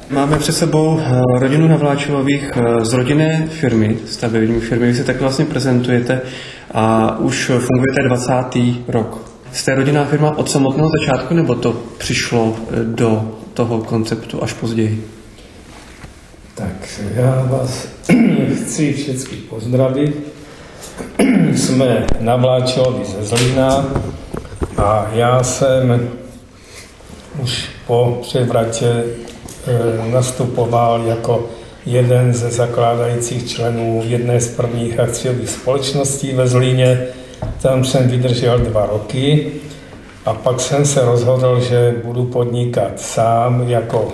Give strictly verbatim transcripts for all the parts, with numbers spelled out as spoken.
Máme před sebou rodinu Navláčilových z rodinné firmy, stavební firmy. Vy se tak vlastně prezentujete a už fungujete dvacátý rok. Jste rodinná firma od samotného začátku, nebo to přišlo do toho konceptu až později? Tak já vás chci všechny pozdravit. Jsme Navláčilovi ze Zlína a já jsem už po převratě nastupoval jako jeden ze zakládajících členů jedné z prvních akciových společností ve Zlíně. Tam jsem vydržel dva roky a pak jsem se rozhodl, že budu podnikat sám jako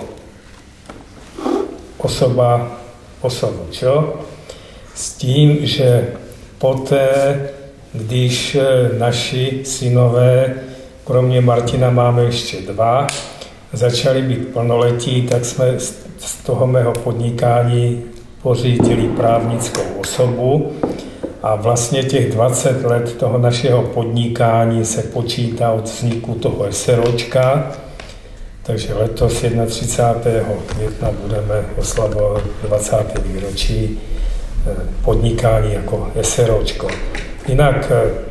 osoba osoboč. S tím, že poté, když naši synové, kromě Martina máme ještě dva, začali být plnoletí, tak jsme z toho mého podnikání pořídili právnickou osobu a vlastně těch dvacet let toho našeho podnikání se počítá od vzniku toho SROčka, takže letos třicátého prvního května budeme oslavovat dvacáté výročí podnikání jako SROčko. Jinak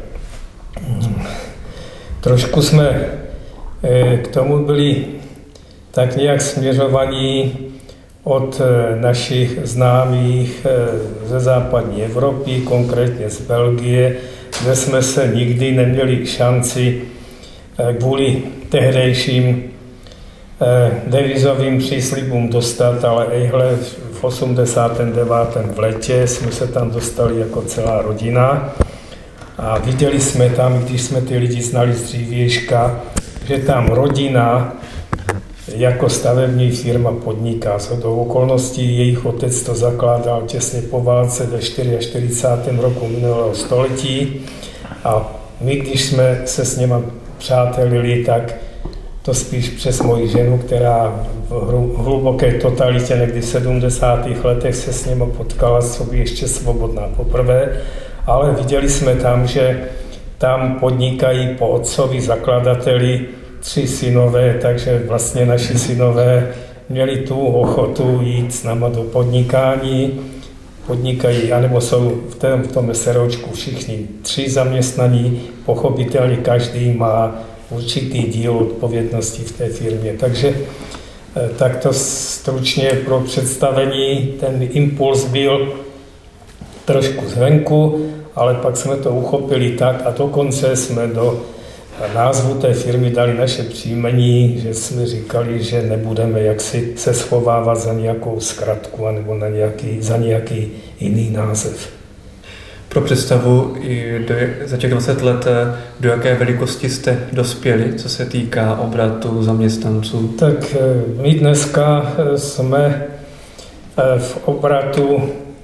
trošku jsme k tomu byli tak nějak směřovaní od našich známých ze západní Evropy, konkrétně z Belgie, kde jsme se nikdy neměli šanci kvůli tehdejším devizovým příslibům dostat, ale ejhle v osmdesátém devátém v letě jsme se tam dostali jako celá rodina a viděli jsme tam, když jsme ty lidi znali z dřívějška, že tam rodina jako stavební firma podniká. Shodou okolností jejich otec to zakládal těsně po válce ve čtyřicátém čtvrtém roku minulého století a my, když jsme se s něma přátelili, tak to spíš přes moji ženu, která v hluboké totalitě někdy v sedmdesátých letech se s něma potkala, co by ještě svobodná poprvé, ale viděli jsme tam, že tam podnikají po otcovi zakladateli tři synové, takže vlastně naši synové měli tu ochotu jít s náma do podnikání, podnikají, anebo jsou v tom, v tom SROčku všichni tři zaměstnaní, pochopitelně každý má určitý díl odpovědnosti v té firmě. Takže takto stručně pro představení ten impuls byl trošku zvenku, ale pak jsme to uchopili tak a dokonce jsme do názvu té firmy dali naše příjmení, že jsme říkali, že nebudeme jaksi se schovávat za nějakou zkratku anebo na nějaký, za nějaký jiný název. Pro představu, do, za těch dvacet let, do jaké velikosti jste dospěli, co se týká obratu zaměstnanců? Tak my dneska jsme v obratu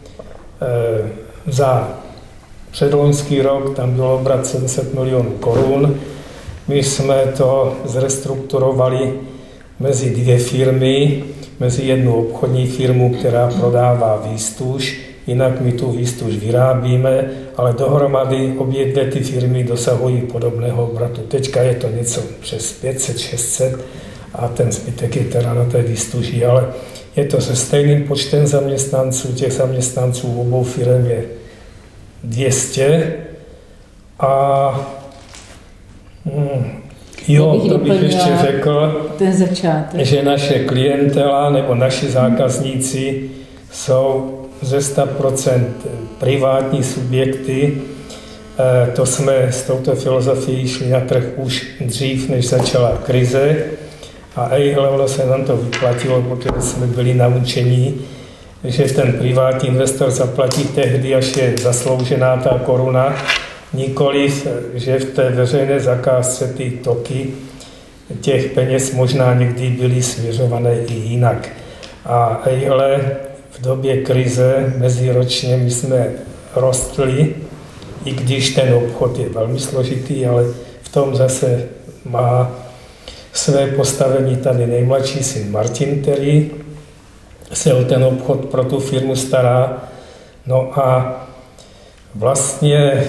za předloňský rok, tam byl obrat sedm set milionů korun. My jsme to zrestrukturovali mezi dvě firmy, mezi jednu obchodní firmu, která prodává výstuž, jinak my tu výstuž vyrábíme, ale dohromady obě dvě ty firmy dosahují podobného obratu. Teďka je to něco přes pět set šest set a ten zbytek je teda na té výstuži, ale je to se stejným počtem zaměstnanců, těch zaměstnanců obou firm je dvě stě a hmm, jo, to bych ještě řekl, že naše klientela nebo naši zákazníci jsou ze sto procent privátní subjekty. To jsme s touto filozofií šli na trh už dřív, než začala krize a ejhle, ono se nám to vyplatilo, protože jsme byli naučení, že ten privátní investor zaplatí tehdy, až je zasloužená ta koruna, nikoliv, že v té veřejné zakázce ty toky těch peněz možná někdy byly směřované i jinak. A ejhle, v době krize meziročně my jsme rostli, i když ten obchod je velmi složitý, ale v tom zase má své postavení tady nejmladší syn Martin, který se o ten obchod pro tu firmu stará. No a vlastně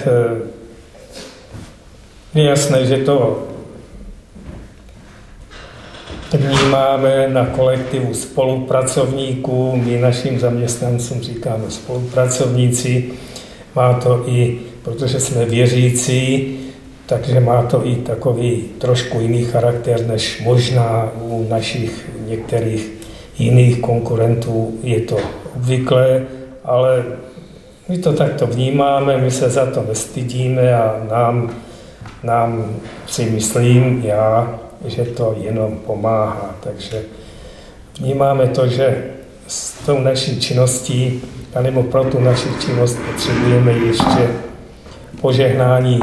je jasné, že to vnímáme na kolektivu spolupracovníků, my našim zaměstnancům říkáme spolupracovníci, má to i, protože jsme věřící, takže má to i takový trošku jiný charakter, než možná u našich některých jiných konkurentů je to obvyklé, ale my to takto vnímáme, my se za to nestydíme a nám, nám si myslím já, že to jenom pomáhá. Takže vnímáme to, že s tou naší činností, anebo pro tu naši činnost potřebujeme ještě požehnání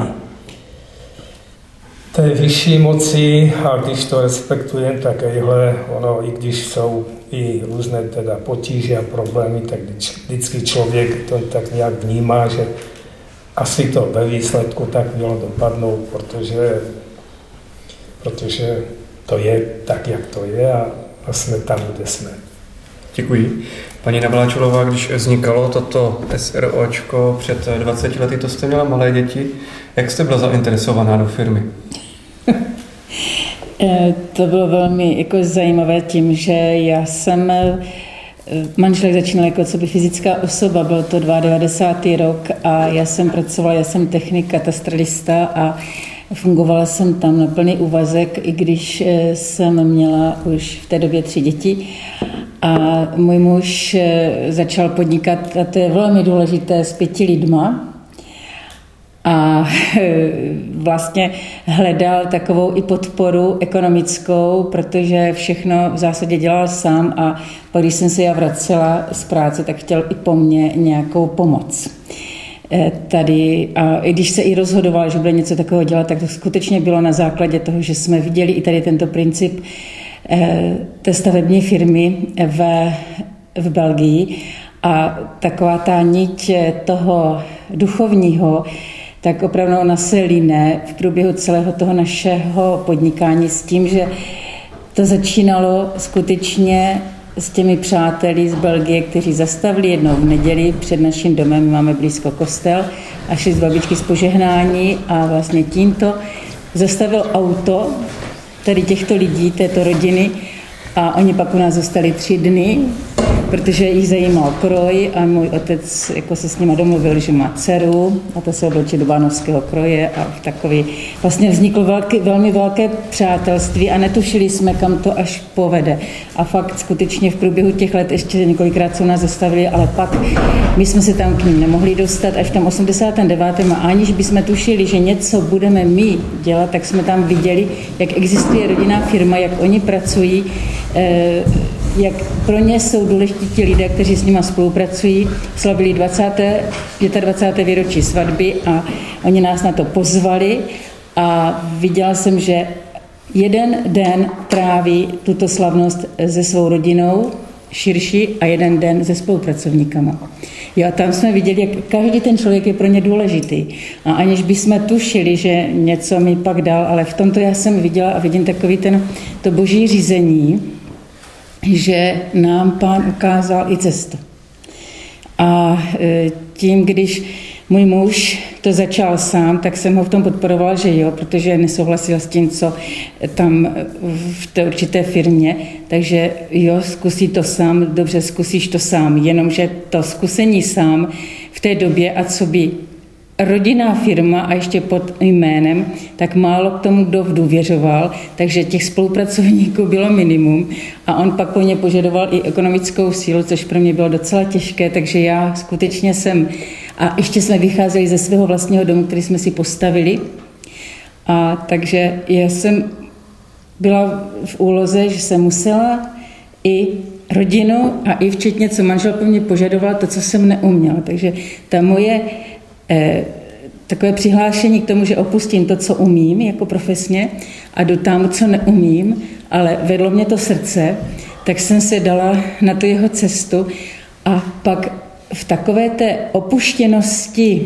té vyšší moci a když to respektujeme, tak ejhle, ono, i když jsou i různé teda potíže a problémy, tak vždycky člověk to tak nějak vnímá, že asi to ve výsledku tak mělo dopadnout, protože, protože to je tak, jak to je a, a jsme tam, kde jsme. Děkuji. Paní Navráčilová, když vznikalo toto SROčko před dvaceti lety, to jste měla malé děti. Jak jste byla zainteresovaná do firmy? To bylo velmi jako zajímavé tím, že já jsem, manželek začínal jako co by fyzická osoba, byl to devadesátý druhý rok a já jsem pracovala, já jsem technik, katastralista a fungovala jsem tam na plný úvazek, i když jsem měla už v té době tři děti. A můj muž začal podnikat, a to je velmi důležité, s pěti lidma. A vlastně hledal takovou i podporu ekonomickou, protože všechno v zásadě dělal sám a pak, když jsem se já vracela z práce, tak chtěl i po mně nějakou pomoc. Tady, a i když se i rozhodoval, že bude něco takového dělat, tak to skutečně bylo na základě toho, že jsme viděli i tady tento princip té stavební firmy v, v Belgii a taková ta niť toho duchovního, tak opravdu ona se líne v průběhu celého toho našeho podnikání s tím, že to začínalo skutečně s těmi přáteli z Belgie, kteří zastavili jednou v neděli před naším domem, my máme blízko kostel, a šli z babičky z požehnání a vlastně tímto zastavil auto tady těchto lidí, této rodiny a oni pak u nás zůstali tři dny, protože jich zajímal kroj a můj otec jako se s nima domluvil, že má dceru a to se oblečí do bánovského kroje a v takový vlastně vzniklo velký, velmi velké přátelství a netušili jsme, kam to až povede. A fakt skutečně v průběhu těch let ještě několikrát se u nás zastavili, ale pak my jsme se tam k ním nemohli dostat až v tom osmdesátém devátém a aniž bychom tušili, že něco budeme my dělat, tak jsme tam viděli, jak existuje rodinná firma, jak oni pracují, eh, jak pro ně jsou důležití ti lidé, kteří s nimi spolupracují. Slavili dvacáté páté výročí svatby a oni nás na to pozvali a viděla jsem, že jeden den tráví tuto slavnost se svou rodinou širší a jeden den se spolupracovníkama. Jo, a tam jsme viděli, jak každý ten člověk je pro ně důležitý. A aniž bychom tušili, že něco mi pak dal, ale v tomto já jsem viděla a vidím takový ten, to boží řízení, že nám Pán ukázal i cestu. A tím, když můj muž to začal sám, tak jsem ho v tom podporovala, že jo, protože nesouhlasil s tím, co tam v té určité firmě, takže jo, zkusí to sám, dobře, zkusíš to sám, jenomže to zkusení sám v té době a co by rodinná firma a ještě pod jménem, tak málo k tomu, kdo důvěřoval, takže těch spolupracovníků bylo minimum a on pak po ně požadoval i ekonomickou sílu, což pro mě bylo docela těžké, takže já skutečně jsem, a ještě jsme vycházeli ze svého vlastního domu, který jsme si postavili, a takže já jsem byla v úloze, že jsem musela i rodinu a i včetně, co manžel po mně požadoval, to, co jsem neuměla, takže ta moje Eh, takové přihlášení k tomu, že opustím to, co umím jako profesně a jdu tam, co neumím, ale vedlo mě to srdce, tak jsem se dala na tu jeho cestu a pak v takové té opuštěnosti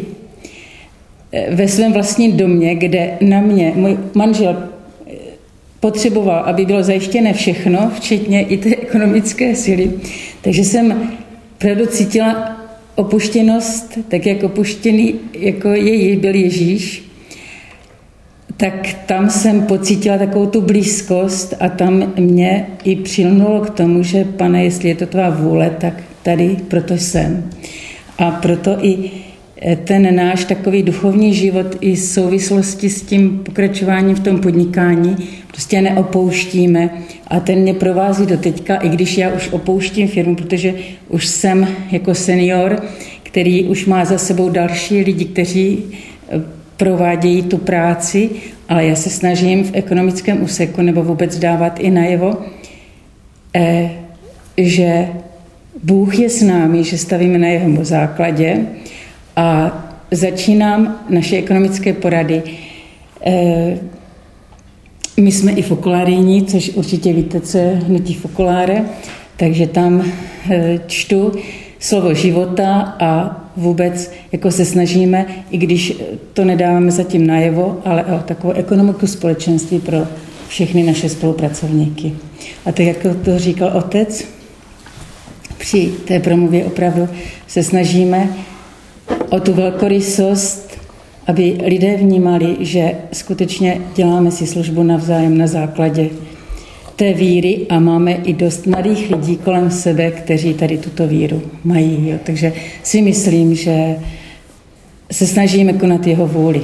eh, ve svém vlastním domě, kde na mě můj manžel potřeboval, aby bylo zajištěné všechno, včetně i té ekonomické síly, takže jsem opravdu cítila opuštěnost, tak jak opuštěný jako je, byl Ježíš, tak tam jsem pocítila takovou tu blízkost a tam mě i přilnulo k tomu, že pane, jestli je to tvá vůle, tak tady proto jsem. A proto i ten náš takový duchovní život i v souvislosti s tím pokračováním v tom podnikání prostě neopouštíme a ten mě provází do teďka, i když já už opouštím firmu, protože už jsem jako senior, který už má za sebou další lidi, kteří provádějí tu práci, ale já se snažím v ekonomickém úseku nebo vůbec dávat i najevo, eh, že Bůh je s námi, že stavíme na jeho základě a začínám naše ekonomické porady. Eh, my jsme i fokulárijní, což určitě víte, co je hnutí fokuláre, takže tam eh, čtu slovo života a vůbec jako se snažíme, i když to nedáváme zatím najevo, ale o takovou ekonomiku společenství pro všechny naše spolupracovníky. A tak, jako to říkal otec, při té promluvě opravdu se snažíme o tu velkorysost, aby lidé vnímali, že skutečně děláme si službu navzájem na základě té víry a máme i dost mladých lidí kolem sebe, kteří tady tuto víru mají. Jo. Takže si myslím, že se snažíme konat jeho vůli.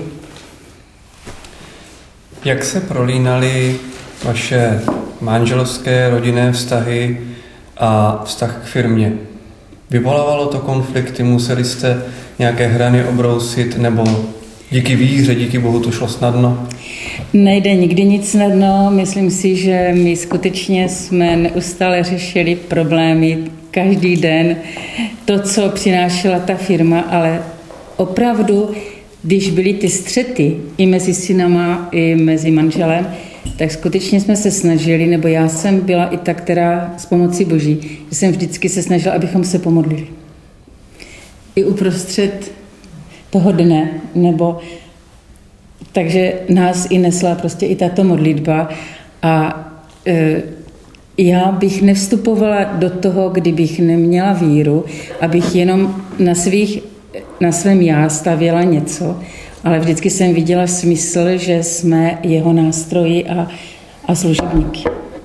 Jak se prolínaly vaše manželské rodinné vztahy a vztah k firmě? Vyvolávalo to konflikty, museli jste nějaké hrany obrousit, nebo díky víře, díky Bohu to šlo snadno? Nejde nikdy nic snadno. Myslím si, že my skutečně jsme neustále řešili problémy každý den, to, co přinášela ta firma, ale opravdu, když byly ty střety i mezi synama, i mezi manželem, tak skutečně jsme se snažili, nebo já jsem byla i ta, která s pomocí Boží, že jsem vždycky se snažila, abychom se pomodlili. I uprostřed toho dne, nebo takže nás i nesla prostě i tato modlitba a e, já bych nevstupovala do toho, kdybych neměla víru, abych jenom na, svých, na svém já stavěla něco, ale vždycky jsem viděla smysl, že jsme jeho nástroji a, a služebníky.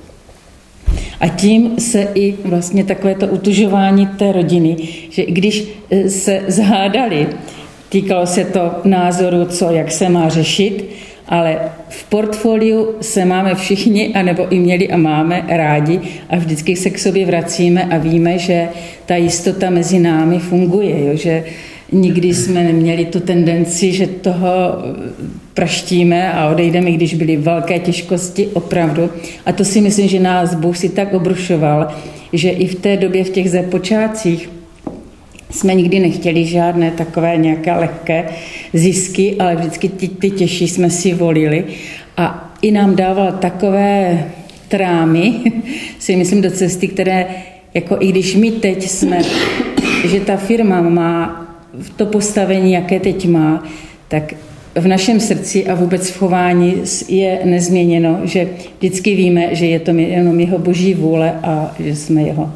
A tím se i vlastně takové to utužování té rodiny, že i když se zhádali, týkalo se to názoru, co, jak se má řešit, ale v portfoliu se máme všichni, anebo i měli a máme rádi a vždycky se k sobě vracíme a víme, že ta jistota mezi námi funguje, jo? Že nikdy jsme neměli tu tendenci, že toho praštíme a odejdeme, když byly velké těžkosti, opravdu. A to si myslím, že nás Bůh si tak obrušoval, že i v té době, v těch započátcích, jsme nikdy nechtěli žádné takové nějaké lehké zisky, ale vždycky ty, ty těžší jsme si volili. A i nám dával takové trámy, si myslím, do cesty, které, jako i když my teď jsme, že ta firma má to postavení, jaké teď má, tak v našem srdci a vůbec v chování je nezměněno, že vždycky víme, že je to jenom jeho boží vůle a že jsme jeho,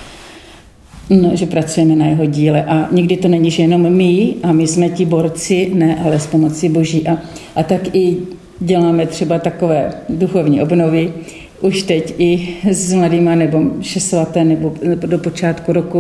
no, že pracujeme na jeho díle. A nikdy to není, že jenom my a my jsme ti borci, ne, ale s pomocí boží. A, a tak i děláme třeba takové duchovní obnovy, už teď i s mladýma nebo šesvaté nebo do počátku roku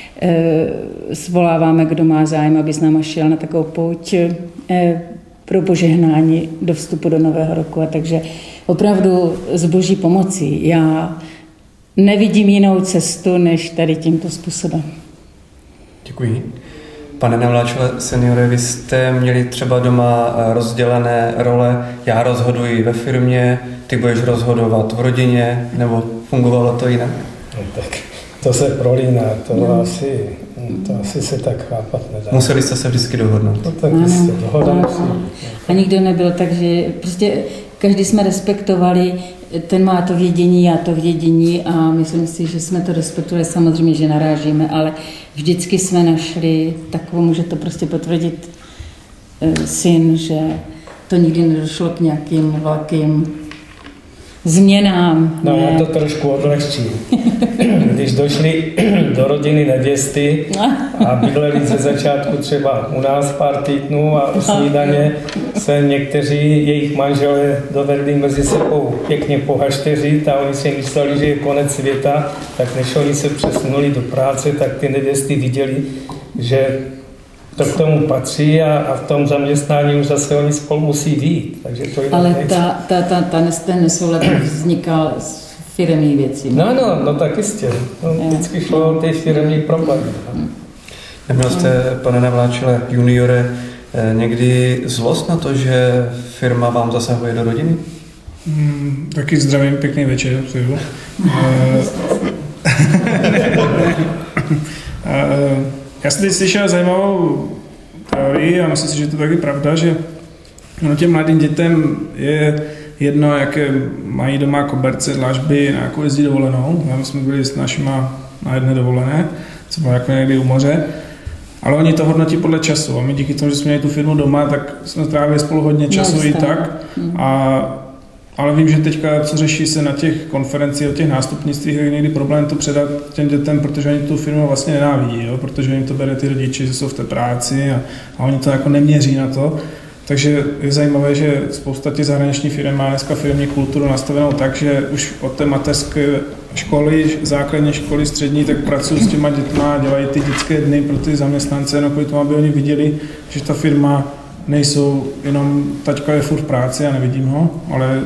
e, svoláváme, kdo má zájem, aby s náma šel na takovou pouť e, pro požehnání do vstupu do nového roku. A takže opravdu s boží pomocí já nevidím jinou cestu, než tady tímto způsobem. Děkuji. Pane Navláčele seniore, vy jste měli třeba doma rozdělené role, já rozhoduji ve firmě, ty budeš rozhodovat v rodině, nebo fungovalo to jinak? No, tak to se prolíná, to, no. asi, to asi se tak chápat nedá. Museli jste se vždycky dohodnout. No, tak jste dohoda musí. A nikdo nebyl, takže prostě každý jsme respektovali, ten má to vědění, já to vědění a myslím si, že jsme to respektovali, samozřejmě, že narážíme, ale vždycky jsme našli takovou, může to prostě potvrdit syn, že to nikdy nedošlo k nějakým velkým změnám. No ne. já to trošku odlehčím. Když došli do rodiny nevěsty a bydleli ze začátku třeba u nás pár týdnů a u snídaně se někteří jejich manželé dovedli mezi sebou pěkně pohašteřit a oni si mysleli, že je konec světa, tak než oni se přesunuli do práce, tak ty nevěsty viděli, že to k tomu patří a, a v tom zaměstnání už zase oni spolu musí vyjít. Takže to je Ale ta, ta, ta, ta, ten nesoulad vznikal z firemní věcí. No, no, no tak jistě. No, vždycky šlo o ty firemní problémy. Neměl jste, pane Navláčile, juniore, někdy zlost na to, že firma vám zasahuje do rodiny? Hmm, taky zdravím, pěkný večer. Já jsem teď slyšel zajímavou teorii a myslím si, že to taky pravda, že no, těm mladým dětem je jedno, jaké mají doma koberce, dlažby, na jakou jezdí dovolenou. My jsme byli s našima na jedné dovolené, co bylo jako někdy u moře. Ale oni to hodnotí podle času a my díky tomu, že jsme měli tu firmu doma, tak jsme trávili spolu hodně času no, i tak. A, ale vím, že teďka, co řeší se na těch konferencích o těch nástupnictvích, je někdy problém to předat těm dětem, protože oni tu firmu vlastně nenávidí, jo? Protože jim to bere ty rodiči, že jsou v té práci a, a oni to jako neměří na to. Takže je zajímavé, že spousta těch zahraničních firm má dneska firmní kulturu nastavenou tak, že už od té mateřské školy, základní školy, střední, tak pracují s těma dětma, dělají ty dětské dny pro ty zaměstnance, jenom kvůli tomu, aby oni viděli, že ta firma nejsou jenom taťka je furt v práci a nevidím ho, ale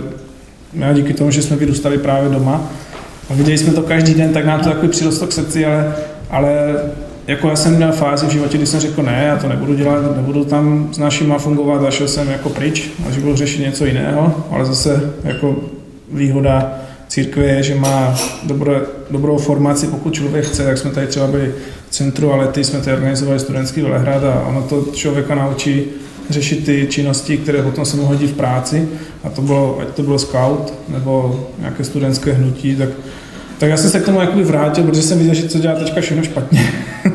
já díky tomu, že jsme vyrůstali právě doma a viděli jsme to každý den, tak nám to takový přirostlo k srdci, ale, ale jako já jsem měl fázi v životě, kdy jsem řekl, ne, já to nebudu dělat, nebudu tam s našima fungovat a šel jsem jako pryč a že budu řešit něco jiného, ale zase jako výhoda církve je, že má dobré, dobrou formaci, pokud člověk chce, tak jsme tady třeba byli v centru, ale ty jsme tady organizovali studentský velehrad a ono to člověka naučí řešit ty činnosti, které potom se mu hodí v práci a to bylo, ať to bylo scout nebo nějaké studentské hnutí, tak Tak já jsem se k tomu jakoby vrátil, protože jsem viděl, že to dělá teďka všechno špatně.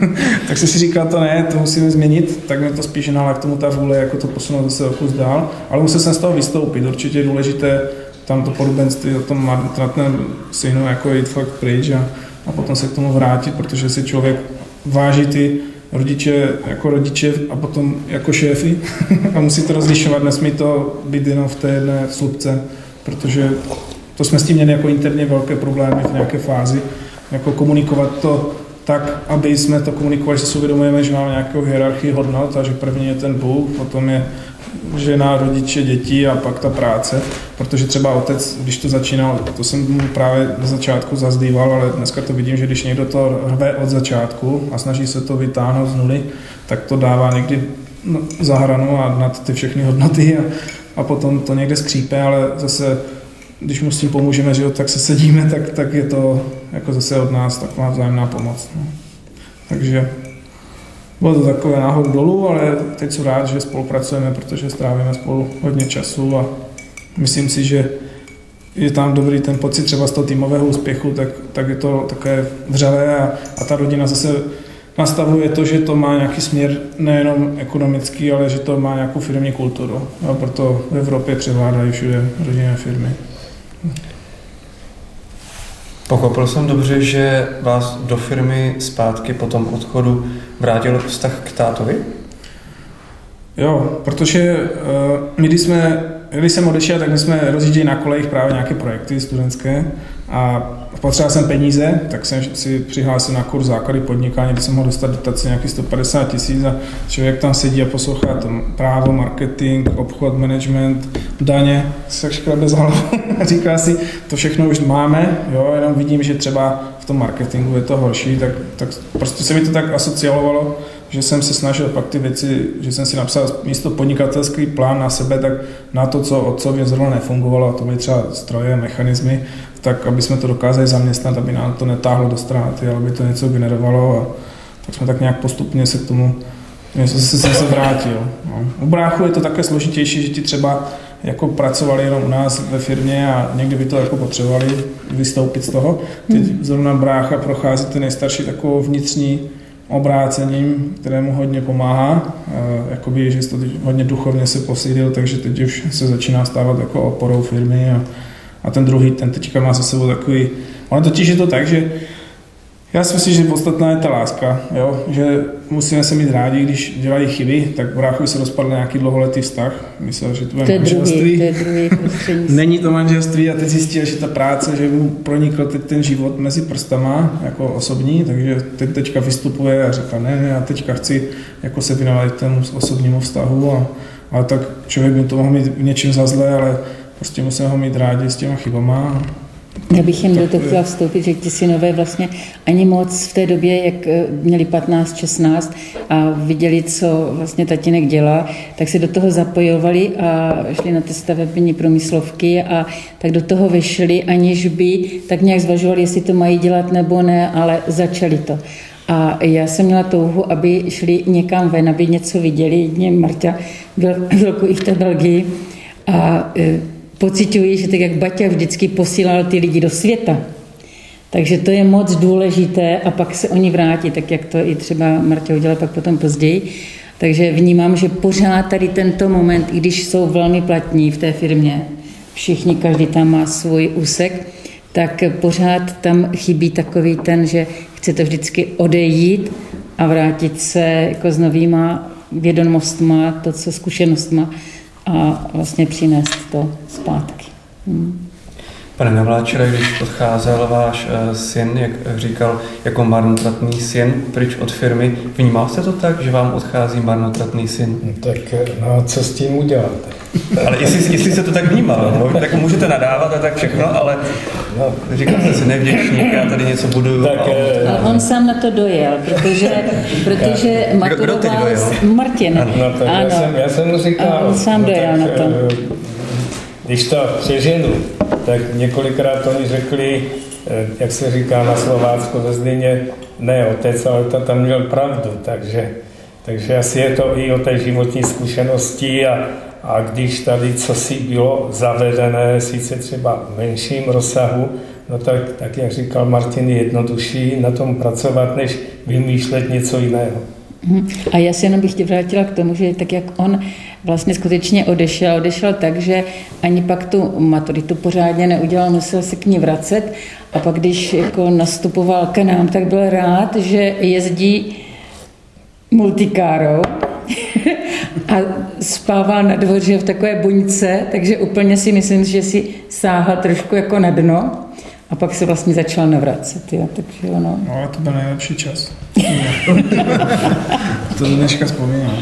Tak jsem si říkal, to ne, to musíme změnit, tak mě to spíš nahla k tomu ta vůle, jako to posunout zase o kus dál, ale musel jsem z toho vystoupit, určitě je důležité tam to podobenství o tom marnotratném synu jako jít fakt pryč a, a potom se k tomu vrátit, protože si člověk váží ty rodiče jako rodiče a potom jako šéfy a musí to rozlišovat, nesmí to být jenom v té jedné slupce, protože to jsme s tím měli jako interně velké problémy v nějaké fázi, jako komunikovat to tak, aby jsme to komunikovali, že si uvědomujeme, že máme nějakou hierarchii hodnot a že první je ten Bůh, potom je žena, rodiče, děti a pak ta práce, protože třeba otec, když to začínal, to jsem mu právě na začátku zazdýval, ale dneska to vidím, že když někdo to rve od začátku a snaží se to vytáhnout z nuly, tak to dává někdy za hranu a nad ty všechny hodnoty a, a potom to někde skřípe, ale zase když mu s tím pomůžeme, že jo, tak se sedíme, tak, tak je to jako zase od nás taková vzájemná pomoc. No. Takže bylo to takové náhod dolů, ale teď jsem rád, že spolupracujeme, protože strávíme spolu hodně času a myslím si, že je tam dobrý ten pocit třeba z toho týmového úspěchu, tak, tak je to také vřelé a, a ta rodina zase nastavuje to, že to má nějaký směr nejenom ekonomický, ale že to má nějakou firmní kulturu. A proto v Evropě převládají všude rodinné firmy. Pochopil jsem dobře, že vás do firmy zpátky po tom odchodu vrátil vztah k tátovi? Jo, protože uh, my, když, jsme, když jsem odešel, tak my jsme rozjížděli na kolejích právě nějaké projekty studentské a potřeboval jsem peníze, tak jsem si přihlásil na kurz základy podnikání, kde jsem mohl dostat dotaci nějakých sto padesát tisíc a člověk tam sedí a poslouchá tam právo, marketing, obchod, management, daně, se škoda bez hlavy. Říká si, to všechno už máme, jo, jenom vidím, že třeba v tom marketingu je to horší, tak, tak prostě se mi to tak asociovalo, že jsem se snažil pak ty věci, že jsem si napsal místo podnikatelský plán na sebe, tak na to, co otcově zrovna nefungovalo, a to byly třeba stroje, mechanismy, tak aby jsme to dokázali zaměstnat, aby nám to netáhlo do ztráty, ale aby to něco generovalo a tak jsme tak nějak postupně se k tomu, zase jsem se vrátil. No. U bráchu je to také složitější, že ti třeba jako pracovali jenom u nás ve firmě a někdy by to jako potřebovali vystoupit z toho. Teď zrovna brácha prochází ten nejstarší takovou vnitřní obrácením, kterému hodně pomáhá, jakoby, že to hodně duchovně se posílil, takže teď už se začíná stávat jako oporou firmy a, a ten druhý, ten teďka má za sebou takový, ono totiž je to tak, že já si myslím, že podstatná je ta láska, jo? Že musíme se mít rádi, když dělají chyby, tak bráchovi se rozpadl nějaký dlouholetý vztah, myslel, že to je manželství. To je druhý prostřednictví. Není to manželství a teď zjistil, že ta práce, že mu pronikl teď ten život mezi prstama, jako osobní, takže teď teďka vystupuje a říká, ne, ne, já teďka chci jako se věnovat tomu osobnímu vztahu, a, ale tak člověk by to mohl mít v něčem za zlé, ale prostě musíme ho mít rádi s těma chybama. Já bych jen do toho chtěla vstoupit, že ti synové vlastně ani moc v té době, jak měli patnáct šestnáct a viděli, co vlastně tatínek dělá, tak se do toho zapojovali a šli na ty stavební průmyslovky a tak do toho vyšli, aniž by tak nějak zvažovali, jestli to mají dělat nebo ne, ale začali to. A já jsem měla touhu, aby šli někam ven, aby něco viděli. Jedně Marta byl chvilku i v té Belgii a pociťuji, že tak jak Baťa vždycky posílal ty lidi do světa, takže to je moc důležité a pak se oni vrátí, tak jak to i třeba Marta udělala pak potom později. Takže vnímám, že pořád tady tento moment, i když jsou velmi platní v té firmě, všichni, každý tam má svůj úsek, tak pořád tam chybí takový ten, že chcete vždycky odejít a vrátit se jako s novýma vědomostma, to, co zkušenostma, a vlastně přinést to zpátky. Hmm. Pane Navláčere, když odcházel váš uh, syn, jak říkal, jako marnotratný syn pryč od firmy, vnímal jste to tak, že vám odchází marnotratný syn? No, tak no, co s tím uděláte? Ale jestli, jestli jste to tak vnímal, no, tak můžete nadávat a tak všechno, ale no, říkal jste si nevděčník, já tady něco buduju. Tak, a... Ale on sám na to dojel, protože, protože maturoval Martin. Ano, no, tak ano. Já, jsem, já jsem mu říkal, a on sám no, dojel tak, na to. Když to přeženu, tak několikrát oni řekli, jak se říká na Slovácku ve Zlíně, ne otec, ale to tam měl pravdu, takže, takže asi je to i o té životní zkušenosti a, a když tady cosi bylo zavedené, sice třeba v menším rozsahu, no tak, tak jak říkal Martin, je jednodušší na tom pracovat, než vymýšlet něco jiného. A já si jenom bych tě vrátila k tomu, že tak jak on vlastně skutečně odešel, odešel tak, že ani pak tu maturitu pořádně neudělal, musel se k ní vracet a pak když jako nastupoval k nám, tak byl rád, že jezdí multikárou a spával na dvoře v takové buňce, takže úplně si myslím, že si sáhal trošku jako na dno a pak se vlastně začal navracet. Jo, takže ono. No, ale to byl nejlepší čas. To dneška vzpomínám.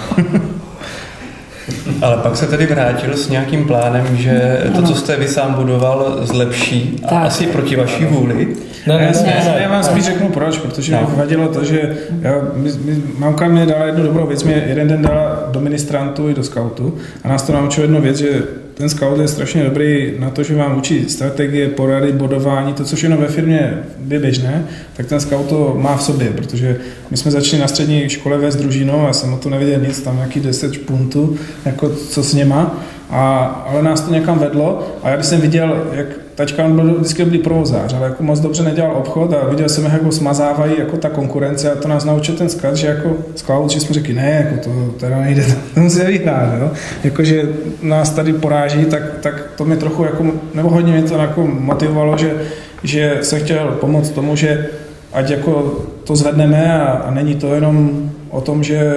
Ale pak se tedy vrátil s nějakým plánem, že to, co jste vy sám budoval, zlepší a tak. Asi proti vaší vůli. Ne, ne, ne, ne, já vám spíš řeknu proč, protože mi vadilo to, že já, my, my, mamka mě dala jednu dobrou věc, mě jeden den dala do ministrantu i do skautu a nás to naučilo jednu věc, že ten scout je strašně dobrý na to, že vám učí strategie, porady, bodování, to, co všechno ve firmě je běžné, tak ten scout to má v sobě, protože my jsme začali na střední škole vést družinou a jsem o to nevěděl nic, tam nějaký deset špuntů, jako co s něma, a, ale nás to někam vedlo a já když jsem viděl, jak tačka on byl vždycky dobrý provozář, ale jako moc dobře nedělal obchod a viděl jsem, jak jako smazávají jako ta konkurence a to nás naučil ten scout, že jako scout, že jsme řekli, ne, jako to teda nejde, to musí vyhrát, jo. Jakože nás tady poráží, tak, tak to mě trochu jako, nebo hodně mě to jako motivovalo, že, že se chtěl pomoct tomu, že ať jako to zvedneme a, a není to jenom o tom, že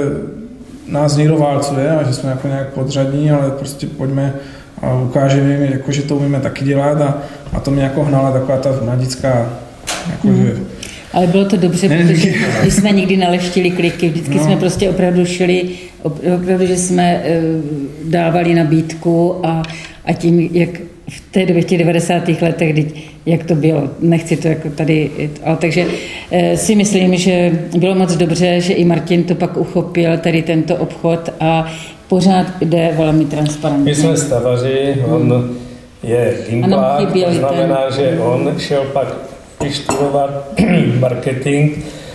nás někdo válcuje a že jsme jako nějak podřadní, ale prostě pojďme a ukážeme jim, jako, že to umíme taky dělat a, a to mě jako hnala taková ta mladická, jako, mm. že... Ale bylo to dobře, ne, protože my jsme nikdy neleštili kliky, vždycky no. jsme prostě opravdu šli, opravdu, že jsme uh, dávali nabídku a, a tím, jak v té době, v těch devadesátých letech, jak to bylo, nechci to jako tady, ale takže uh, si myslím, že bylo moc dobře, že i Martin to pak uchopil, tady tento obchod a pořád jde velmi transparentně. My jsme stavaři, on je gimpák, to znamená, že on šel pak vyštudovat marketing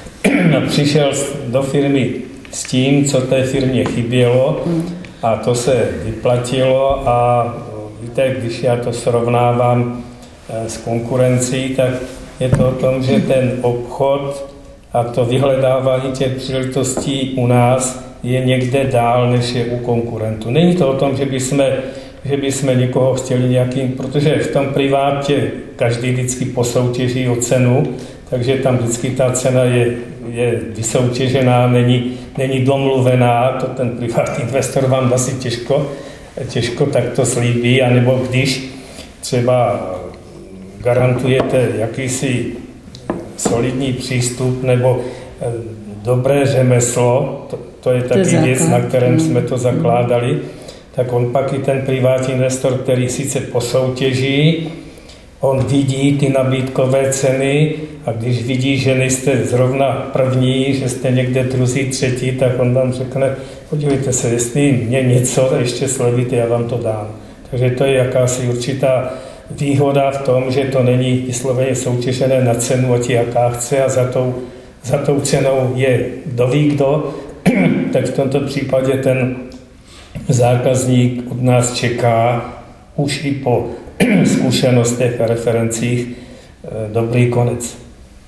a přišel do firmy s tím, co té firmě chybělo a to se vyplatilo a víte, když já to srovnávám s konkurencí, tak je to o tom, že ten obchod a to vyhledávání těch příležitostí u nás je někde dál, než je u konkurentů. Není to o tom, že bychom že bychom někoho chtěli nějakým, protože v tom privátě každý vždycky posoutěží o cenu, takže tam vždycky ta cena je, je vysoutěžená, není, není domluvená, to ten privátní investor vám asi těžko, těžko takto slíbí, anebo když třeba garantujete jakýsi solidní přístup nebo dobré řemeslo, to, to je taky to věc, na kterém jsme to zakládali, tak on pak i ten privátní investor, který sice posoutěží, on vidí ty nabídkové ceny a když vidí, že nejste zrovna první, že jste někde druzí, třetí, tak on vám řekne, podívejte se, jestli mě něco ještě slevíte, já vám to dám. Takže to je jakási určitá výhoda v tom, že to není vysloveně soutěžené na cenu, ať jaká chce a za tou, za tou cenou je kdo ví kdo, tak v tomto případě ten zákazník od nás čeká už i po zkušenostech a referencích dobrý konec.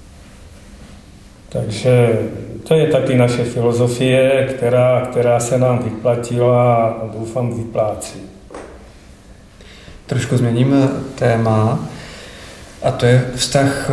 Takže to je taky naše filozofie, která, která se nám vyplatila a doufám vyplácí. Trošku změníme téma a to je vztah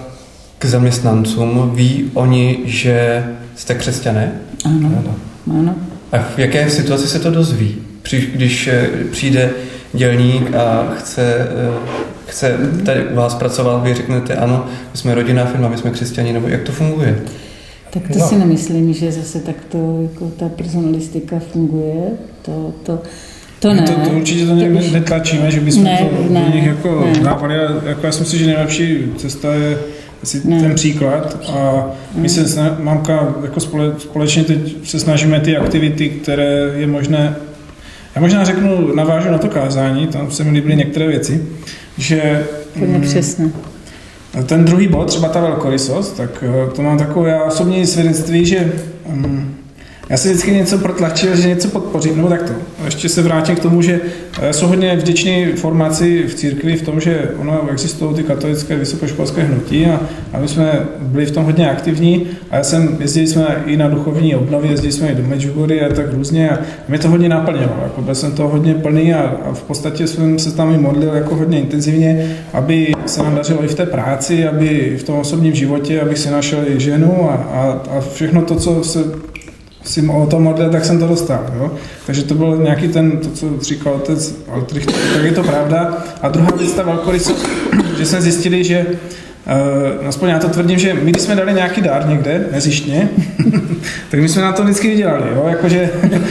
k zaměstnancům. Ví oni, že jste křesťané? Ano. Ano. ano. A v jaké situaci se to dozví? Když přijde dělník a chce, chce tady u vás pracovat, vy řeknete ano, my jsme rodinná firma, my jsme křesťaní, nebo jak to funguje? Tak to no. si nemyslím, že zase takto jako ta personalistika funguje. To, to, to ne. To, to určitě to někde netlačíme, že bychom ne, to ne, do nich jako ne. dávali. Jako já si myslím, že nejlepší cesta je asi ne. ten příklad a my se sna- mamka jako spole, společně teď se snažíme ty aktivity, které je možné. Já možná řeknu, navážu na to kázání, tam se mi líbily některé věci, že mm, přesně. ten druhý bod, třeba ta velkorysost, tak to mám takové já osobní svědectví, že um, já si vždycky něco protlačil, že něco podpořím, nebo takto. A ještě se vrátím k tomu, že jsou hodně vděční formaci v církvi v tom, že ono existují ty katolické vysokoškolské hnutí a, a my jsme byli v tom hodně aktivní a já jsem, jezdili jsme i na duchovní obnovy, jezdili jsme i do Medjugorje a tak různě a mě to hodně naplňovalo, jako byl jsem to hodně plný a, a v podstatě jsem se tam i modlil jako hodně intenzivně, aby se nám dařilo i v té práci, aby v tom osobním životě, abych si našel i ženu a, a, a všechno to, co se si o tom modlil, tak jsem to dostal. Jo? Takže to byl nějaký ten, to, co říkal otec Altrich, tak je to pravda. A druhá věc, ta velkorysost, že jsme zjistili, že Uh, aspoň já to tvrdím, že my, když jsme dali nějaký dár někde, nezištně, tak my jsme na to vždycky vydělali, jo? Jakože,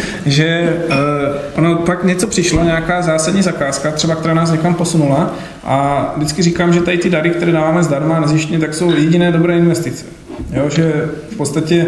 že uh, ono pak něco přišlo, nějaká zásadní zakázka, třeba která nás někam posunula a vždycky říkám, že tady ty dary, které dáváme zdarma nezištně, tak jsou jediné dobré investice. Jo? Že v podstatě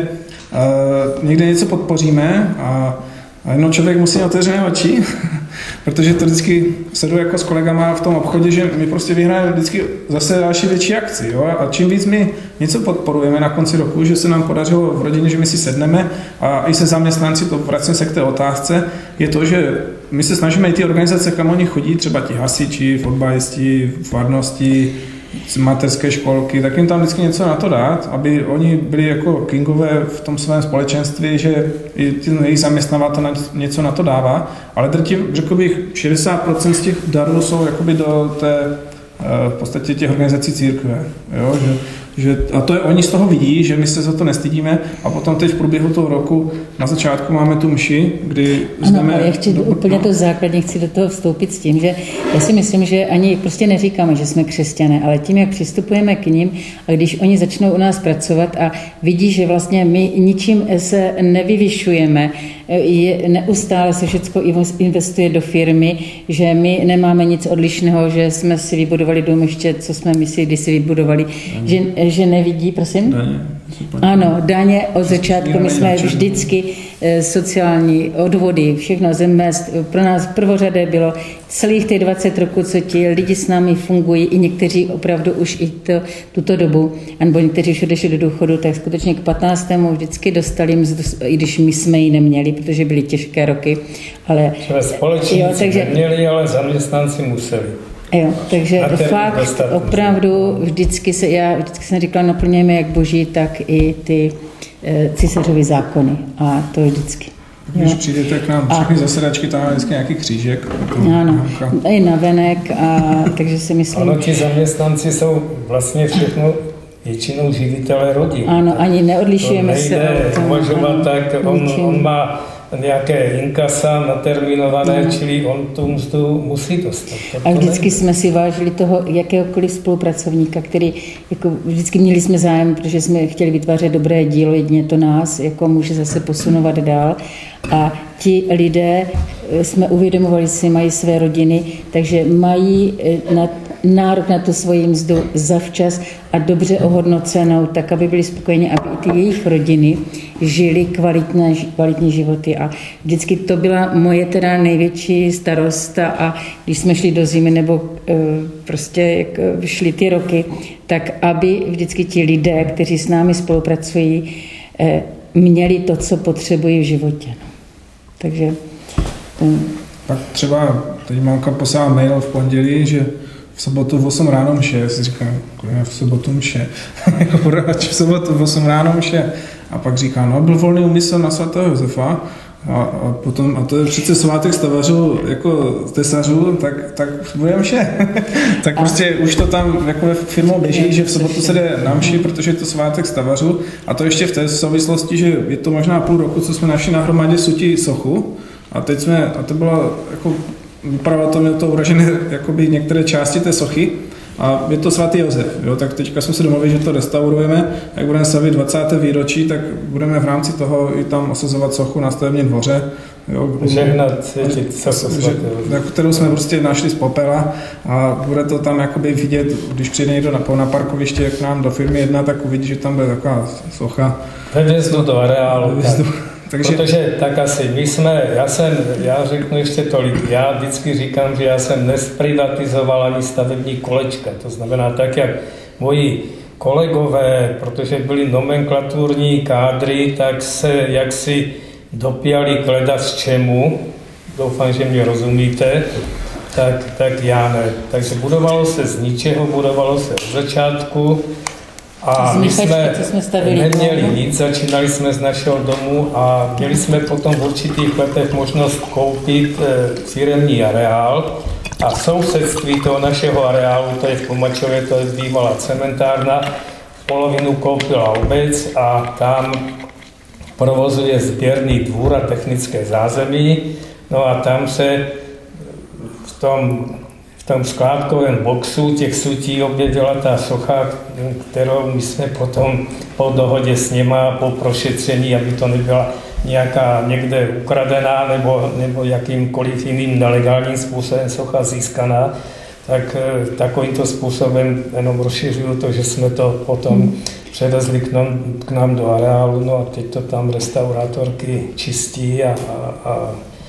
uh, někde něco podpoříme a A jenom člověk musí mít otevřené oči, protože to vždycky sedu jako s kolegama v tom obchodě, že my prostě vyhrajeme vždycky zase další větší akci. Jo? A čím víc my něco podporujeme na konci roku, že se nám podařilo v rodině, že my si sedneme a i se zaměstnanci, to vracím se k té otázce, je to, že my se snažíme i ty organizace, kam oni chodí, třeba ti hasiči, fotbalisti, farnosti, mateřské školky, tak jim tam vždycky něco na to dát, aby oni byli jako kingové v tom svém společenství, že i jejich zaměstnavatel něco na to dává, ale drtím, řekl bych, šedesát procent z těch darů jsou jakoby do té v podstatě těch organizací církve, jo, že, že, a to je, oni z toho vidí, že my se za to nestydíme a potom teď v průběhu toho roku na začátku máme tu mši, kdy ano, já chci do, úplně to základně chci do toho vstoupit s tím, že já si myslím, že ani prostě neříkáme, že jsme křesťané, ale tím, jak přistupujeme k nim a když oni začnou u nás pracovat a vidí, že vlastně my ničím se nevyvyšujeme, je, neustále se všechno investuje do firmy, že my nemáme nic odlišného, že jsme si vybudovali dům ještě, co jsme my si kdysi vybudovali, že, že nevidí, prosím? Daně. Ano, daně od začátku, my jsme vždycky sociální odvody, všechno zemest, pro nás prvořadé bylo celých těch dvacet roků, co ti lidi s námi fungují, i někteří opravdu už i to, tuto dobu, anebo někteří už odešli do důchodu, tak skutečně k patnáctému vždycky dostali mzdu, i když my jsme ji neměli, protože byly těžké roky, ale... Společníci takže, neměli, ale zaměstnanci museli. Jo, takže fakt opravdu vždycky se, já vždycky jsem říkala, naplňujeme jak boží, tak i ty e, císařovy zákony a to vždycky. Když jo. přijdete k nám všechny zasedačky, tam má vždycky nějaký křížek. Ano, i navenek, a takže si myslím... Ano, ti zaměstnanci jsou vlastně všechno většinou živitelé rodin. Ano, ani neodlišujeme se. To nejde uvažovat tak, on, on má nějaké inkasa naterminované, no. čili on tu mzdu musí dostat. To a vždycky nejde. Jsme si vážili toho jakéhokoliv spolupracovníka, který, jako vždycky měli jsme zájem, protože jsme chtěli vytvářet dobré dílo, jedině to nás jako může zase posunovat dál. A ti lidé, jsme uvědomovali si, mají své rodiny, takže mají na, nárok na tu svoji mzdu zavčas a dobře ohodnocenou, tak aby byli spokojeni, aby i ty jejich rodiny žili kvalitné, kvalitní životy. A vždycky to byla moje teda největší starost. A když jsme šli do zimy nebo e, prostě jak šly ty roky, tak aby vždycky ti lidé, kteří s námi spolupracují, e, měli to, co potřebují v životě. No. Takže... Um. Pak třeba, teď mamka poslala mail v pondělí, že v sobotu v osm ráno mše, si říkám, v sobotu mše, proč v sobotu v osm ráno mše? A pak říká, no byl volný úmysl na svatého Josefa, a, a potom, a to je přece svátek stavařů, jako tesařů, tak, tak bude mše. Tak prostě už to tam jako ve firmou běží, že v sobotu se jde na mši, protože je to svátek stavařů. A to ještě v té souvislosti, že je to možná půl roku, co jsme našli na hromadě Sutí sochu. A teď jsme, a to bylo jako, vypadalo to, mělo to uražené jakoby některé části té sochy. A je to svatý Josef, jo, tak teďka jsme se domluvili, že to restaurujeme, jak budeme slavit dvacáté výročí, tak budeme v rámci toho i tam osazovat sochu na stavebním dvoře. Jo, žehnat světit sochu svatého, kterou jsme prostě našli z popela a bude to tam jakoby vidět, když přijde někdo na, na parkoviště k nám do firmy jedna, tak uvidí, že tam bude taková socha. Ve vjezdu do areálu. Takže... Protože tak asi my jsme, já jsem, já řeknu ještě tolik, já vždycky říkám, že já jsem nesprivatizoval ani stavební kolečka, to znamená tak, jak moji kolegové, protože byli nomenklaturní kádry, tak se jaksi dopěli k ledaččemu, doufám, že mě rozumíte, tak, tak já ne. Takže budovalo se z ničeho, budovalo se od začátku. A my jsme, jsme neměli nic, začínali jsme z našeho domu a měli jsme potom v určitých letech možnost koupit firemní areál a v sousedství toho našeho areálu, to je v Pomačově, to je bývalá cementárna, polovinu koupila obec a tam provozuje sběrný dvůr a technické zázemí, no a tam se v tom v tom skládkovém boxu těch sutí objevila ta socha, kterou my jsme potom po dohodě s nima, po prošetření, aby to nebyla nějaká někde ukradená nebo, nebo jakýmkoliv jiným nelegálním způsobem socha získaná, tak takovýmto způsobem jenom rozšiřuju to, že jsme to potom převezli k nám, k nám do areálu, no a teď to tam restaurátorky čistí a, a, a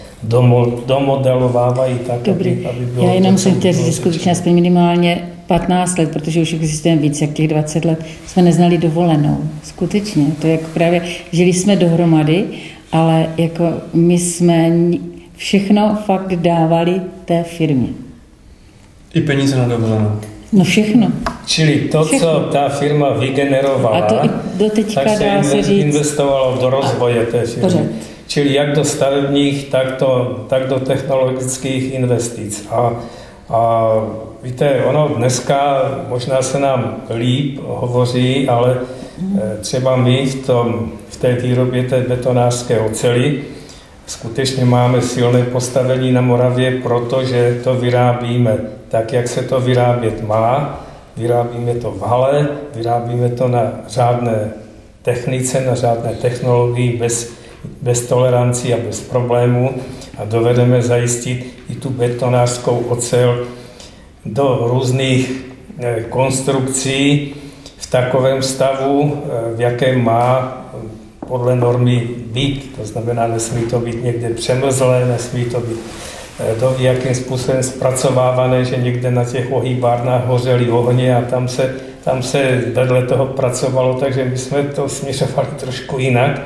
domodelovávají tak, Dobrý. aby, aby bylo... Já jenom jsem chtěla říct, že skutečně aspoň minimálně patnáct let, protože už existujeme víc jak těch dvacet let, jsme neznali dovolenou. Skutečně. To jako právě, žili jsme dohromady, ale jako my jsme všechno fakt dávali té firmě. I peníze na dovolenou. No všechno. Čili to, všechno. Co ta firma vygenerovala, a to i do teďka tak se dá se říct, investovalo do rozvoje té firmy. Pořád. Čili jak do stavebních, tak do, tak do technologických investic. A, a víte, ono dneska možná se nám líp hovoří, ale třeba my v, tom, v té výrobě té betonářské oceli skutečně máme silné postavení na Moravě, protože to vyrábíme tak, jak se to vyrábět má. Vyrábíme to v hale, vyrábíme to na řádné technice, na řádné technologii, bez bez tolerancí a bez problémů a dovedeme zajistit i tu betonářskou ocel do různých konstrukcí v takovém stavu, v jakém má podle normy být. To znamená, nesmí to být někde přemrzlé, nesmí to být do jakým způsobem zpracovávané, že někde na těch ohýbárnách hořely ohně a tam se, tam se vedle toho pracovalo, takže my jsme to směřovali trošku jinak.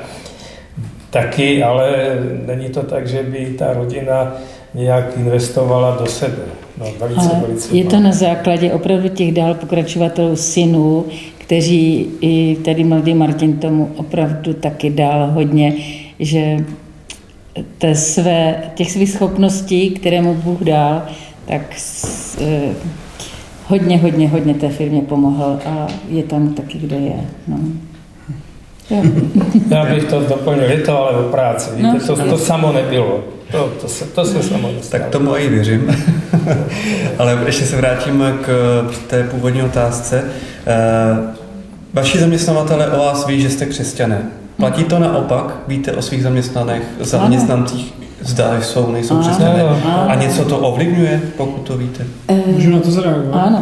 Taky, ale není to tak, že by ta rodina nějak investovala do sebe. No, velice, ale velice je to na základě opravdu těch dál pokračovatelů synů, kteří i tady mladý Martin tomu opravdu taky dál hodně, že té své, těch svých schopností, které mu Bůh dal, tak s, eh, hodně, hodně, hodně té firmě pomohl a je tam taky, kde je. No. Jo. Já bych to doplnil, je to ale o práci, víte, no, to, to samo nebylo. To, to, se, to se samo nestalo. Tak tomu i věřím. Ale ještě se vrátím k té původní otázce. Vaši zaměstnavatele o vás ví, že jste křesťané. Platí to naopak? Víte o svých zaměstnanech, zaměstnancích, zda jsou, nejsou křesťané? A něco to ovlivňuje, pokud to víte? Můžu na to zareagovat? Ano.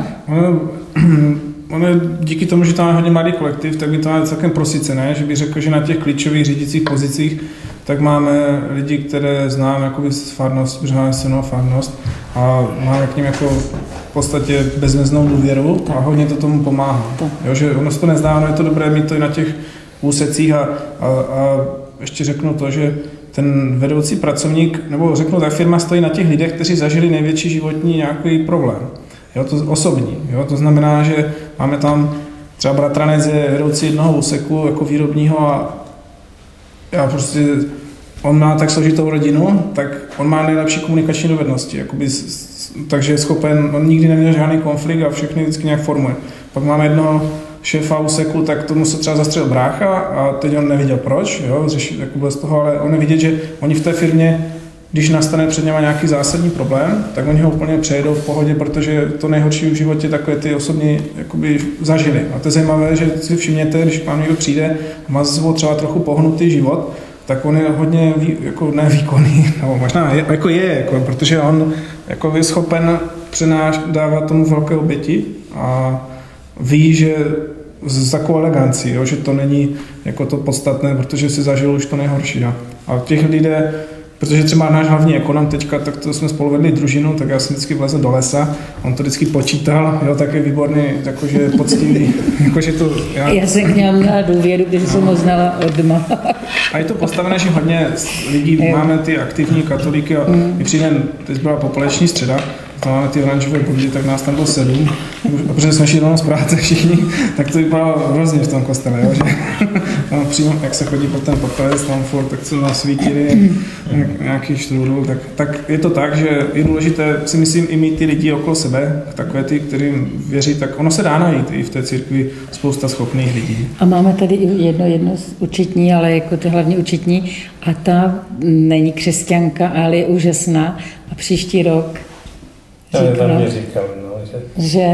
Ono, díky tomu, že tam je hodně mladý kolektiv, tak my to máme celkem prosycené, že bych řekl, že na těch klíčových řídících pozicích tak máme lidi, které známe jakoby z farnost, protože máme silnou farnost a máme k ním jako v podstatě bezmeznou důvěru a hodně to tomu pomáhá. Jo, že ono se to nezdá, ono je to dobré mít to i na těch úsecích a, a, a ještě řeknu to, že ten vedoucí pracovník, nebo řeknu, ta firma stojí na těch lidech, kteří zažili největší životní nějaký problém. Jo, to osobní. Jo, to znamená, že máme tam třeba bratranec je vedoucí jednoho úseku jako výrobního a já prostě, on má tak složitou rodinu, tak on má nejlepší komunikační dovednosti, jakoby, takže je schopen, on nikdy neměl žádný konflikt a všechny vždycky nějak formuje. Pak máme jednoho šéfa úseku, tak tomu se třeba zastřelil brácha a teď on neviděl proč, jo, řešit jako bez toho, ale on nevidět, že oni v té firmě, když nastane před něma nějaký zásadní problém, tak oni ho úplně přejedou v pohodě, protože to nejhorší v životě takové ty osobní jakoby zažili. A to je zajímavé, že si všimněte, když vám někdo přijde a má za třeba trochu pohnutý život, tak on je hodně vý, jako nevýkonný, nebo možná je, jako je, jako, protože on jako je schopen přenáš, dávat tomu velké oběti a ví, že s takovou elegancí, jo, že to není jako to podstatné, protože si zažil už to nejhorší. Jo. A těch lidé, protože třeba náš hlavní ekonom teďka, tak to jsme spolu vedli družinu, tak já jsem vždycky vlezl do lesa, on to vždycky počítal, jo, tak je výborný, jakože poctivý, jakože to... Já, já jsem k něm měla důvěru, když jsem ho znala od doma. A je to postavené, že hodně lidí, jo. Máme ty aktivní katolíky a mm. my přijdeme, teď byla popeleční středa, to máme ty oranžové body, tak nás tam bylo sedm, a protože jsme šli z práce všichni, tak to vypadalo hrozně v tom kostele, jo, že tam přímo, jak se chodí po ten popelec, tam furt, tak se nás svítili, nějaký štrůdl, tak, tak je to tak, že je důležité, si myslím, i mít ty lidi okolo sebe, takové ty, kterým věří, tak ono se dá najít i v té církvi spousta schopných lidí. A máme tady jedno, jedno účetní, ale jako to hlavní účetní, a ta není křesťanka, ale je úžasná a příští rok To je tam mě říkal, no, že, že,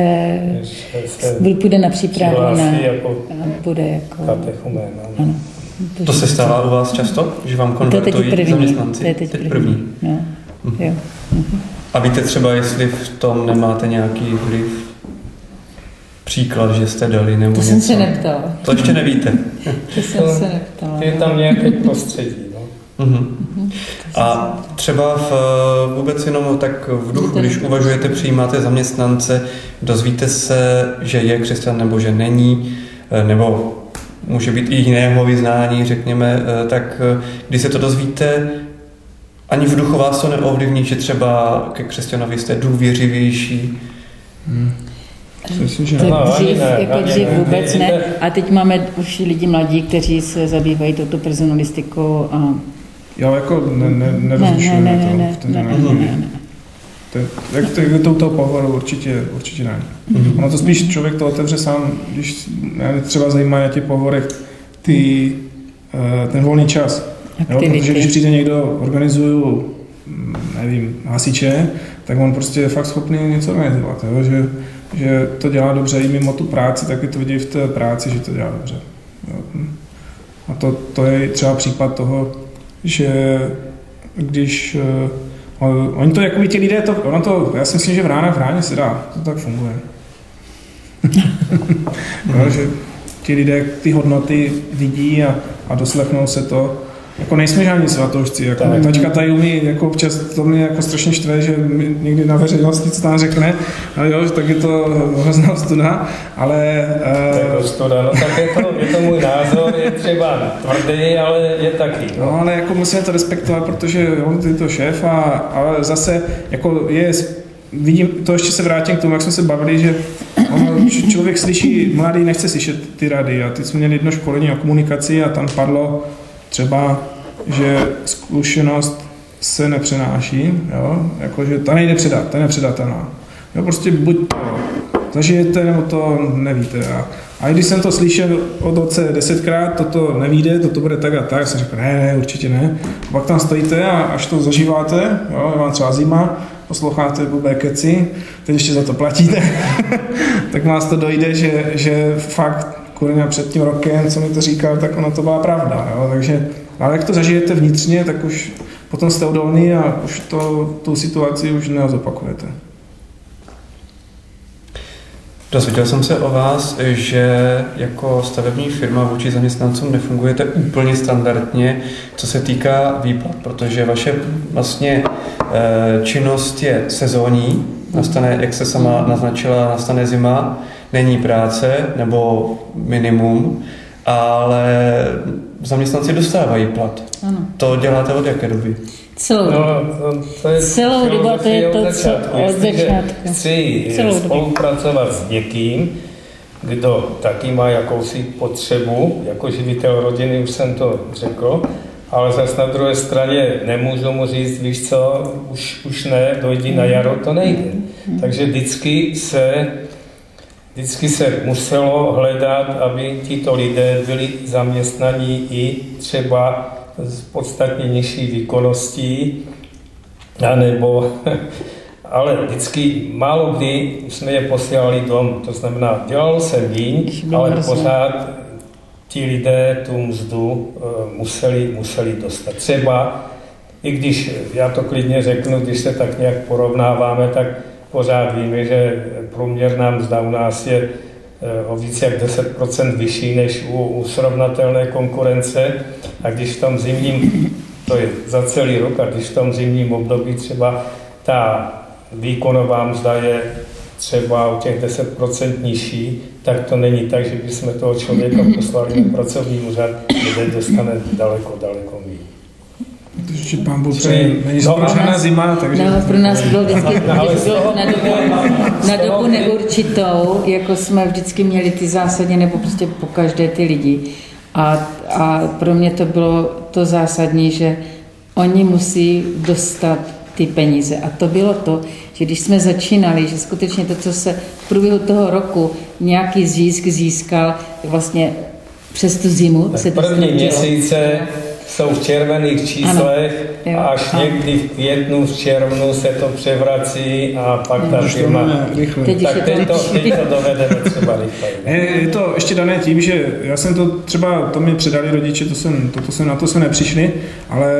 že půjde na přípravu na, jako bude jako katechumén. Ano. To, to se stává u vás často, že vám konvertují zaměstnanci? To je teď první. první. No. Mhm. Jo. Mhm. A víte třeba, jestli v tom nemáte nějaký vliv? Příklad, že jste dali nebo to něco? jsem se neptala. To ještě nevíte. To jsem to, se neptala. Je tam nějaké prostředí, no. Uhum. A třeba v, vůbec jenom tak v duchu, když uvažujete, přijímáte zaměstnance, dozvíte se, že je křesťan nebo že není, nebo může být i jiného vyznání, řekněme, tak když se to dozvíte, ani v duchu vás to neovlivní, že třeba ke křesťanovi jste důvěřivější? Hmm. Myslím, že to no, dřív, ne, jako ne, dřív ne, vůbec ne, ne. ne. A teď máme už lidi mladí, kteří se zabývají touto personalistikou a já jako ne, ne, nerozlišujeme ne, ne, to. Ne, to, ne, ne, ne, ne. To, jak to, jak to u toho pohovoru určitě, určitě ne. Mm-hmm. Ono to spíš člověk to otevře sám, když mě třeba zajímá na těch pohovorech ty, ten volný čas. Jo, protože když přijde někdo, organizuju, nevím, hasiče, tak on prostě je fakt schopný něco organizovat. Jo? Že, že to dělá dobře i mimo tu práci, tak je to vidět v té práci, že to dělá dobře. Jo? A to, to je třeba případ toho, že když uh, oni to jako ti lidé, to, ono to, já si myslím, že v rána v ráně se dá, to tak funguje. No, že ti lidé ty hodnoty vidí a, a doslechnou se to. Jako nejsme žádní svatoušci, jako tak. Tačka tady umí, jako občas to mě jako strašně štve, že někdy na veřejnosti co tam řekne, no jo, tak je to hrozná studa, ale... Uh, to studa, no tak je to, je to můj názor, je třeba tvrdý, ale je taky. No, no ale jako musíme to respektovat, protože on je to šéf, a, ale zase jako je, vidím, to ještě se vrátím k tomu, jak jsme se bavili, že ono, člověk slyší, mladý nechce slyšet ty rady a teď jsme měli jedno školení o komunikaci a tam padlo třeba že zkušenost se nepřenáší, jo? Jakože ta nejde předat, ta je nepředatelná. Jo, prostě buď to zažijete, nebo to nevíte. A, a když jsem to slyšel od otce desetkrát, toto nevíde, toto bude tak a tak, jsem řekl, ne, ne, určitě ne. A pak tam stojíte a až to zažíváte, jo, je vám třeba zima, posloucháte blbé keci, teď ještě za to platíte, tak vás to dojde, že, že fakt kurňa před tím rokem, co mi to říkal, tak ono to byla pravda. Jo? Takže, ale jak to zažijete vnitřně, tak už potom jste odolný a už to, tu situaci už nezopakujete. Dozvěděl jsem se o vás, že jako stavební firma vůči zaměstnancům nefungujete úplně standardně, co se týká výplat, protože vaše vlastně činnost je sezónní, nastane, jak se sama naznačila, nastane zima, není práce nebo minimum, ale zaměstnanci dostávají plat. Ano. To děláte od jaké doby? Celou dobu. No, to je Celou dobu, to je to, co od začátku. Chci spolupracovat s někým, kdo taky má jakousi potřebu, jako živitel rodiny, už jsem to řekl, ale zase na druhé straně nemůžu mu říct, víš co, už, už ne, dojdi na jaro, to nejde. Takže vždycky se, vždycky se muselo hledat, aby tito lidé byli zaměstnaní i třeba s podstatně nižší výkonností, anebo, ale vždycky málo kdy jsme je posílali dom, to znamená, dělalo se míň, ale pořád ti lidé tu mzdu uh, museli, museli dostat. Třeba, i když, já to klidně řeknu, když se tak nějak porovnáváme, tak pořád víme, že průměrná mzda u nás je uh, o více jak deset procent vyšší než u, u srovnatelné konkurence. A když v tom zimním, to je za celý rok, a když v tom zimním období třeba ta výkonová mzda je třeba o těch deset procent nižší, tak to není tak, že bychom toho člověka poslali na pracovní úřad, kde dostane daleko, daleko méně. Takže pán Bůh přeje, není zprožená zima, takže... No, pro nás bylo vždycky bylo na dobu, na dobu neurčitou, jako jsme vždycky měli ty zásadně, nebo prostě po každé ty lidi. A, a pro mě to bylo to zásadní, že oni musí dostat ty peníze. A to bylo to, že když jsme začínali, že skutečně to, co se v průběhu toho roku nějaký zisk získal, vlastně přes tu zimu tak se to první měsíce jsou v červených číslech, ano, jo, až ano. Někdy v květnu, v červnu se to převrací a pak ta firma... Teď tak teď to, teď to dovedeme třeba rychle. Je to ještě dané tím, že já jsem to třeba, to mi předali rodiče, to jsem, to, to jsem, na to jsme nepřišli, ale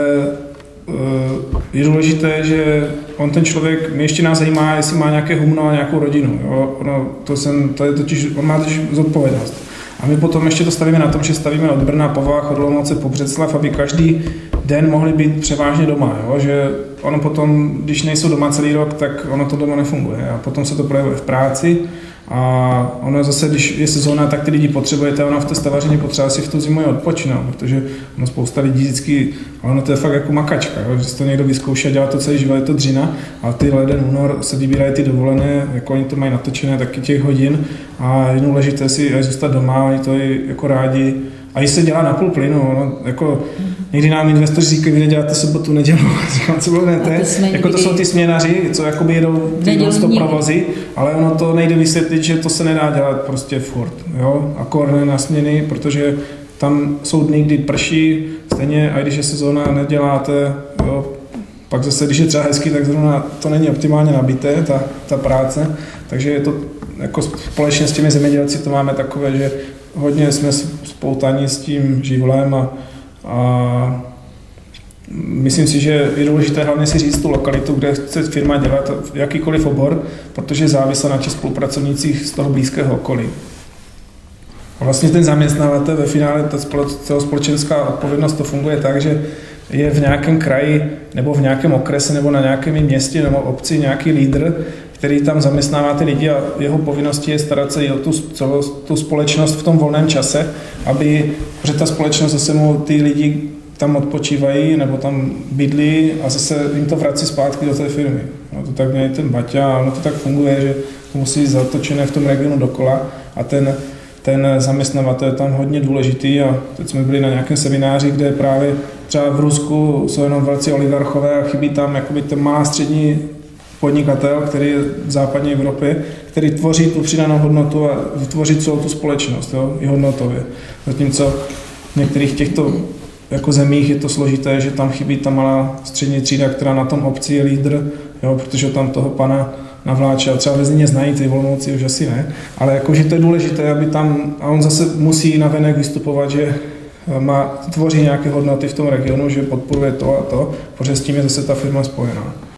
je důležité, že on ten člověk, mě ještě nás zajímá, jestli má nějaké humno a nějakou rodinu. Jo? Ono, to, jsem, to je totiž, on má totiž zodpovědnost. A my potom ještě to stavíme na tom, že stavíme od Brna po Vách, od Olomouce po Břeclav, aby každý den mohli být převážně doma. Jo? Že ono potom, když nejsou doma celý rok, tak ono to doma nefunguje. A potom se to projevuje v práci. A ono zase, když je sezóna, tak ty lidi potřebujete, ono v té stavařině potřeba si v tu zimu je odpočinout, protože ono spousta lidí vždycky, ale ono to je fakt jako makačka, jo? Že si to někdo vyzkouší a dělá to celý život, je to dřina, ale ty leden, únor se vybírají ty dovolené, jako oni to mají natočené taky těch hodin a je důležité si aj zůstat doma, oni to i jako rádi. A když se dělá na půl plynu, no, jako někdy nám investoři říkají, vy neděláte sobotu, nedělu, říkám, co budete, jako to jsou ty směnaři, co jakoby jedou ty non-stop provozy, ale ono to nejde vysvětlit, že to se nedá dělat prostě furt, jo, akord na směny, protože tam jsou dny, kdy prší, stejně, a když je sezóna, neděláte, jo, pak zase, když je třeba hezky, tak zrovna to není optimálně nabité, ta, ta práce, takže je to jako společně s těmi zemědělci to máme takové, že hodně jsme spoutáni s tím živlem a, a myslím si, že je důležité hlavně si říct tu lokalitu, kde chce firma dělat jakýkoliv obor, protože závisí na těch spolupracovnících z toho blízkého okolí. A vlastně ten zaměstnavatel ve finále, ta celospolečenská odpovědnost, to funguje tak, že je v nějakém kraji nebo v nějakém okrese nebo na nějakém městě nebo obci nějaký lídr, který tam zaměstnává ty lidi a jeho povinností je starat se i o tu, celou, tu společnost v tom volném čase, aby, protože ta společnost zase mu ty lidi tam odpočívají nebo tam bydlí a zase jim to vrací zpátky do té firmy. No to tak měli ten Baťa, ono to tak funguje, že to musí být zatočené v tom regionu dokola a ten, ten zaměstnavatel je tam hodně důležitý a teď jsme byli na nějakém semináři, kde právě třeba v Rusku jsou jenom velcí oligarchové a chybí tam jakoby ten malá střední podnikatel, který je v západní Evropě, který tvoří tu přidanou hodnotu a vytvoří celou tu společnost, jo, i hodnotově. Zatímco v některých těchto jako zemích je to složité, že tam chybí ta malá střední třída, která na tom obci je lídr, jo, protože tam toho pana navláče a třeba ve Zlíně znají, ty Olomouci už asi ne, ale jakože to je důležité, aby tam, a on zase musí navenek vystupovat, že má, tvoří nějaké hodnoty v tom regionu, že podporuje to a to, protože s tím je zase ta firma spojená.